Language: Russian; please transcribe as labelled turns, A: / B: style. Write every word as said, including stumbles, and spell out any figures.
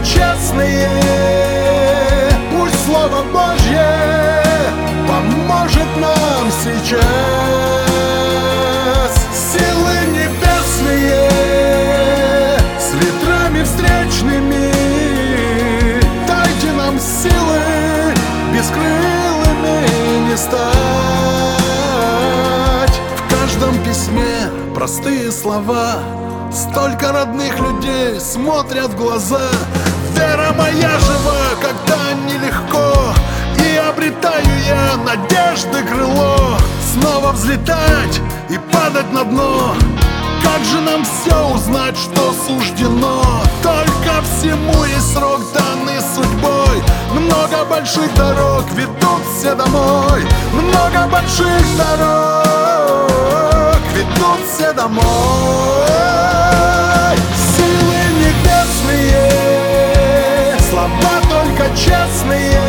A: честные. Пусть Слово Божье поможет нам сейчас. Силы небесные с ветрами встречными, дайте нам силы бескрылыми не стать. В каждом письме простые слова, столько родных людей смотрят в глаза. Вера моя жива, когда нелегко, и обретаю я надежды крыло. Снова взлетать и падать на дно. Как же нам все узнать, что суждено? Только всему есть срок, данный судьбой. Много больших дорог ведут все домой. Много больших дорог ведут все домой. Силы небесные, слова только честные.